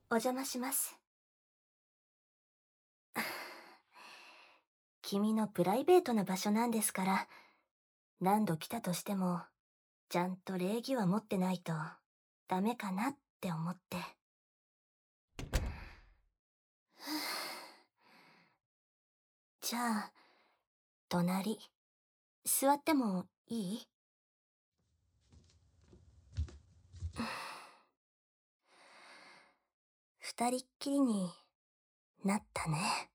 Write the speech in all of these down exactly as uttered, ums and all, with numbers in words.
お邪魔します。君のプライベートな場所なんですから、何度来たとしても、ちゃんと礼儀は持ってないとダメかなって思って。じゃあ、隣、座ってもいい？二人っきりになったね。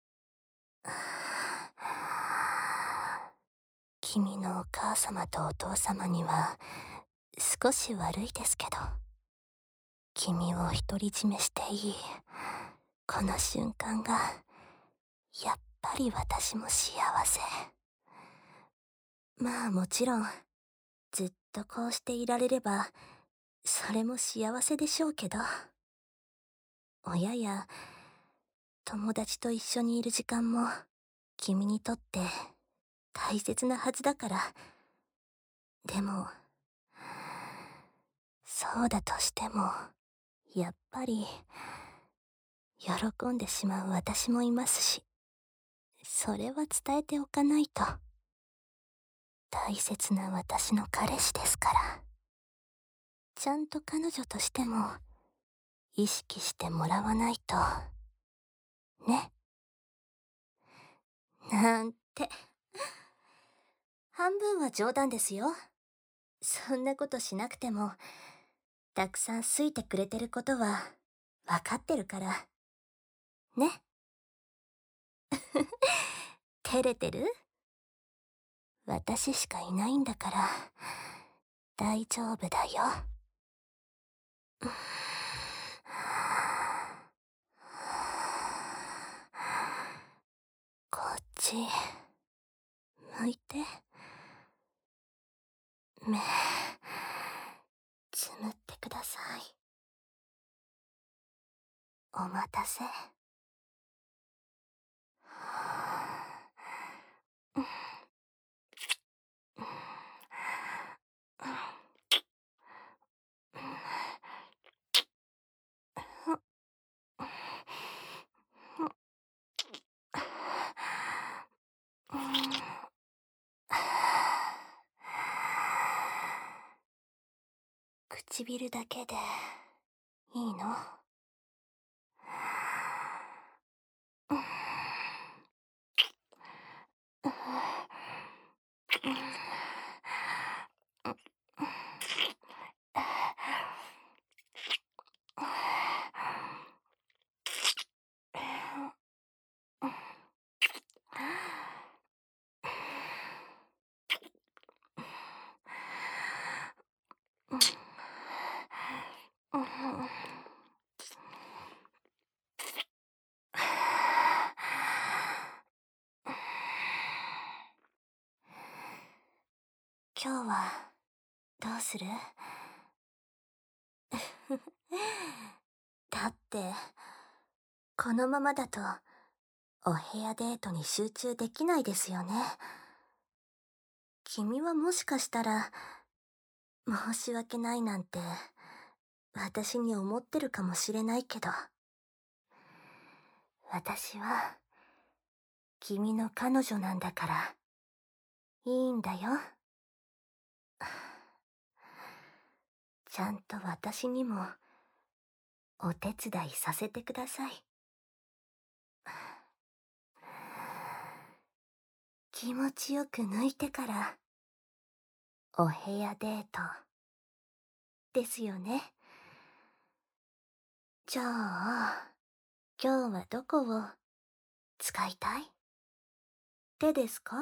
君のお母様とお父様には少し悪いですけど、君を独り占めしていいこの瞬間がやっぱり私も幸せ。まあもちろんずっとこうしていられればそれも幸せでしょうけど、親や友達と一緒にいる時間も君にとって大切なはずだから。でもそうだとしてもやっぱり喜んでしまう私もいますし、それは伝えておかないと。大切な私の彼氏ですから、ちゃんと彼女としても意識してもらわないとね。なんて、半分は冗談ですよ。そんなことしなくてもたくさん好いてくれてることは分かってるからね。照れてる？私しかいないんだから大丈夫だよ。こっち向いて。目つむってください。お待たせ。唇だけでいいの？今日はどうする？だってこのままだとお部屋デートに集中できないですよね。君はもしかしたら申し訳ないなんて私に思ってるかもしれないけど、私は君の彼女なんだからいいんだよ。ちゃんと私にもお手伝いさせてください。気持ちよく抜いてからお部屋デートですよね。じゃあ今日はどこを使いたい？手ですか？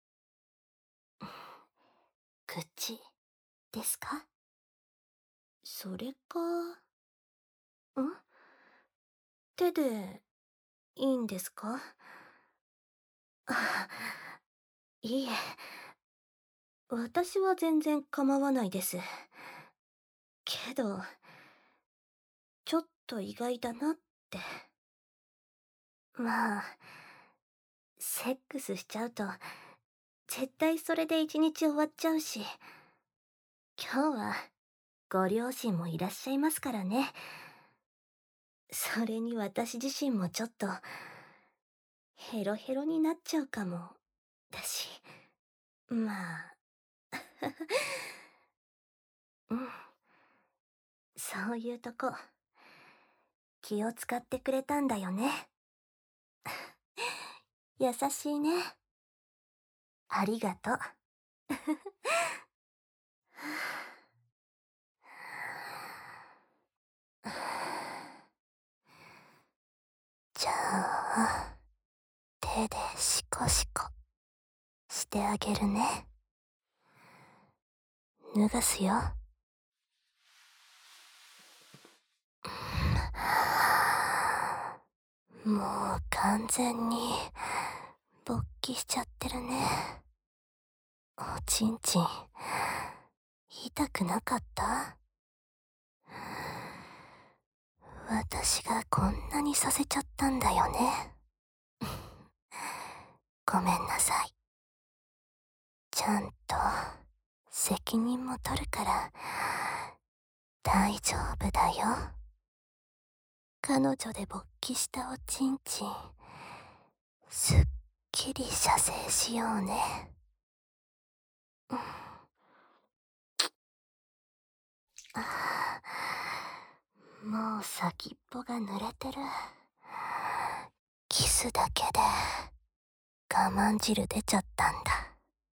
口ですか？それか、ん？手でいいんですか？あ、いいえ、私は全然構わないです。けど、ちょっと意外だなって。まあ、セックスしちゃうと、絶対それで一日終わっちゃうし、今日はご両親もいらっしゃいますからね。 それに私自身もちょっと、ヘロヘロになっちゃうかも。だし、まあ、うん、そういうとこ、気を使ってくれたんだよね。優しいね。ありがとう。じゃあ、手でシコシコしてあげるね。脱がすよ。もう完全に勃起しちゃってるね。おちんちん、痛くなかった？私がこんなにさせちゃったんだよね。ごめんなさい。ちゃんと責任も取るから大丈夫だよ。彼女で勃起したおちんちん、すっきり射精しようね。ああ、もう先っぽが濡れてる。キスだけで我慢汁出ちゃったんだ。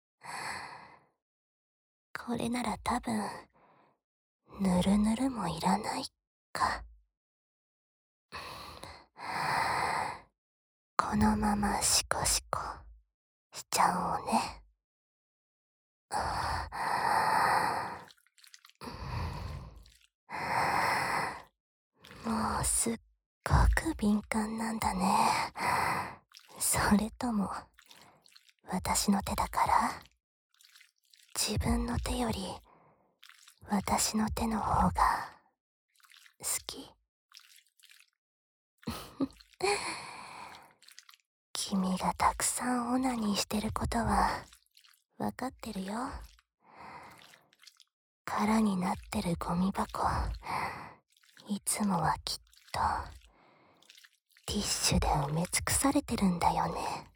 これなら多分ぬるぬるもいらないか。このままシコシコしちゃおうね。もうすっごく敏感なんだね。それとも私の手だから？自分の手より私の手の方が好き？君がたくさんオナニーしてることはわかってるよ。空になってるゴミ箱、いつもはきっとティッシュで埋め尽くされてるんだよね。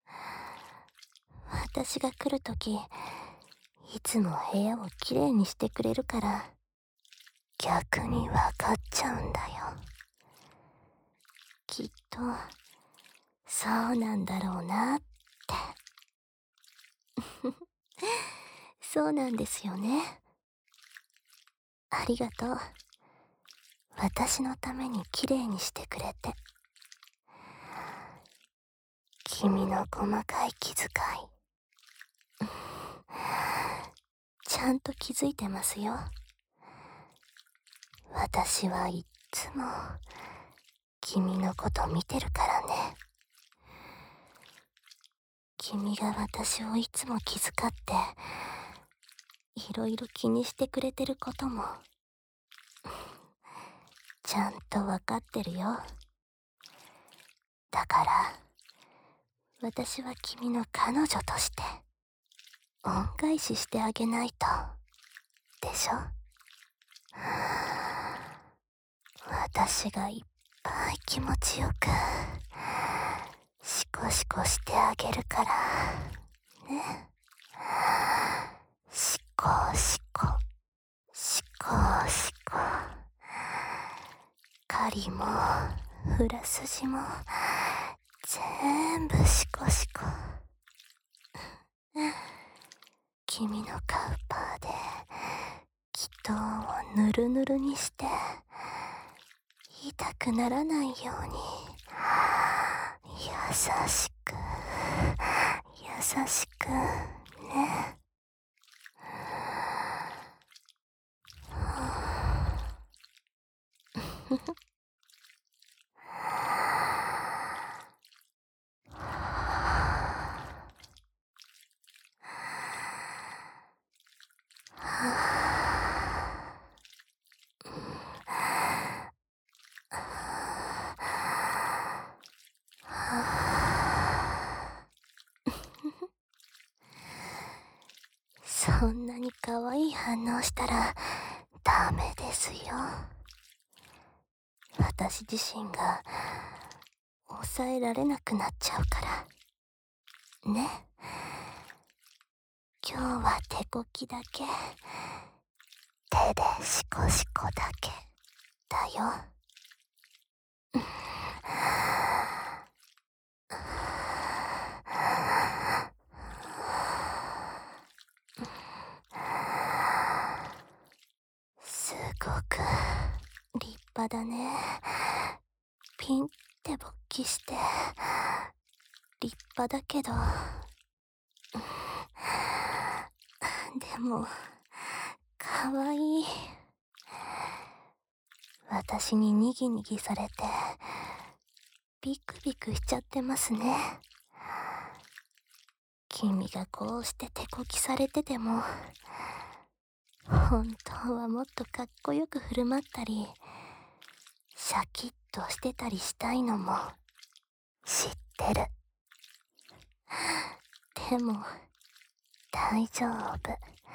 私が来るとき、いつも部屋をきれいにしてくれるから逆にわかっちゃうんだよ。きっとそうなんだろうなって。そうなんですよね。ありがとう。私のためにきれいにしてくれて。君の細かい気遣い、ちゃんと気づいてますよ。私はいっつも君のこと見てるからね。君が私をいつも気遣っていろいろ気にしてくれてることもちゃんとわかってるよ。だから私は君の彼女として恩返ししてあげないとでしょ。私がいっぱい気持ちよくシコシコしてあげるからね。シコシコシコシコ、針もフラ筋も全部シコシコ。君のカウパーで気筒をぬるぬるにして痛くならないように優しく優しくね。そんなに可愛い反応したらダメですよ。 私自身が抑えられなくなっちゃうからね。今日は手こきだけ、手でシコシコだけだよ。すごく立派だね。ピンって勃起して立派だけど、でもかわいい。私ににぎにぎされてビクビクしちゃってますね。君がこうして手こきされてても、本当はもっとかっこよく振る舞ったりシャキッとしてたりしたいのも知ってる。でも大丈夫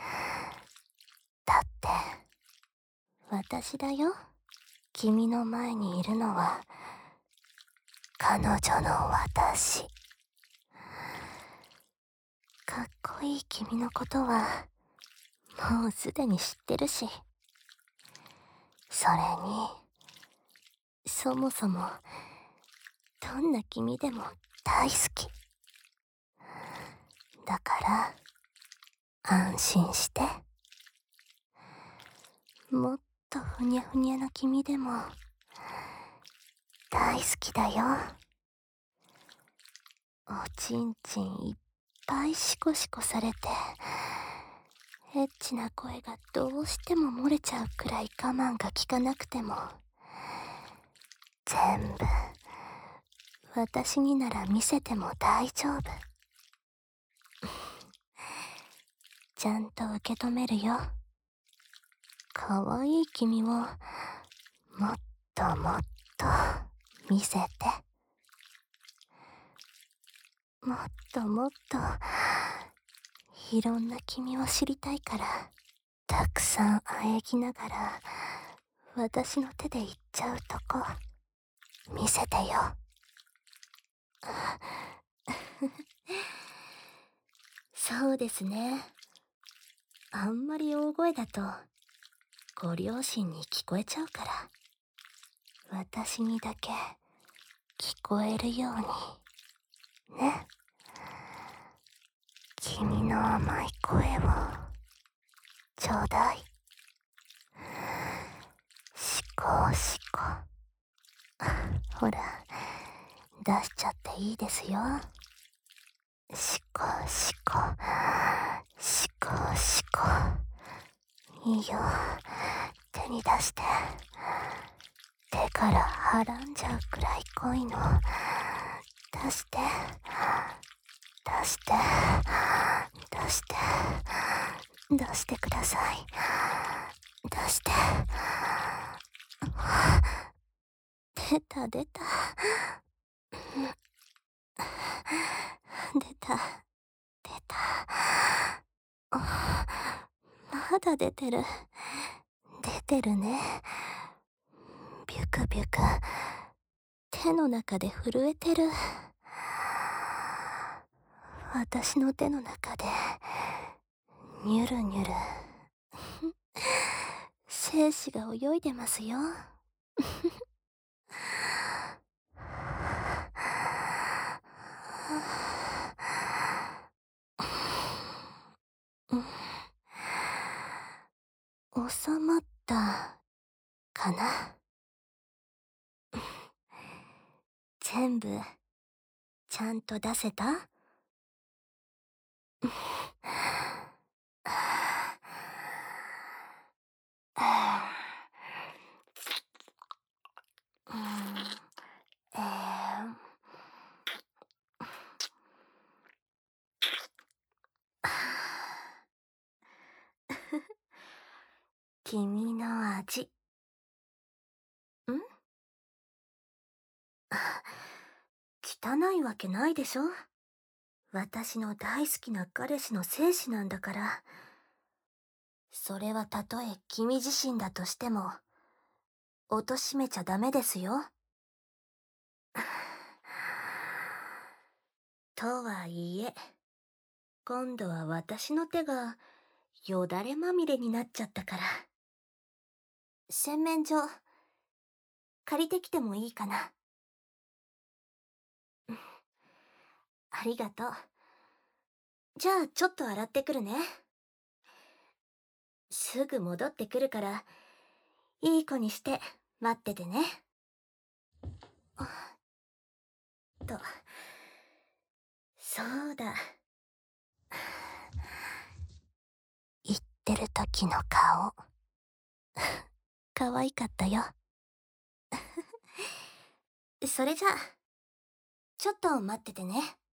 だって、私だよ。君の前にいるのは彼女の私。かっこいい君のことはもうすでに知ってるし、それにそもそもどんな君でも大好きだから安心して。もっとふにゃふにゃな君でも大好きだよ。おちんちんいっぱいシコシコされて、エッチな声がどうしても漏れちゃうくらい我慢が効かなくても、全部私になら見せても大丈夫。ちゃんと受け止めるよ。かわいい君をもっともっと見せて。もっともっといろんな君を知りたいから、たくさんあえぎながら私の手で行っちゃうとこ見せてよ。そうですね。あんまり大声だとご両親に聞こえちゃうから、私にだけ聞こえるようにね。君の甘い声をちょうだい。シコシコ。ほら、出しちゃっていいですよ。シコシコ、シコシコ。いいよ、手に出して。手からはらんじゃうくらい濃いの出して、出して、出して、出してください。出して。出た出た。出た出た。まだ出てる。出てるね。ビュクビュク手の中で震えてる。私の手の中でニュルニュル精子が泳いでますよ。収まったかな。全部ちゃんと出せた？うん、えー、君の味。ん？汚いわけないでしょ。私の大好きな彼氏の精子なんだから。それはたとえ君自身だとしても、 おとしめちゃダメですよ。とはいえ、今度は私の手がよだれまみれになっちゃったから。洗面所、借りてきてもいいかな。ありがとう。じゃあちょっと洗ってくるね。すぐ戻ってくるから、いい子にして待っててね。と、そうだ。言ってる時の顔、可愛かったよ。それじゃあ、ちょっと待っててね。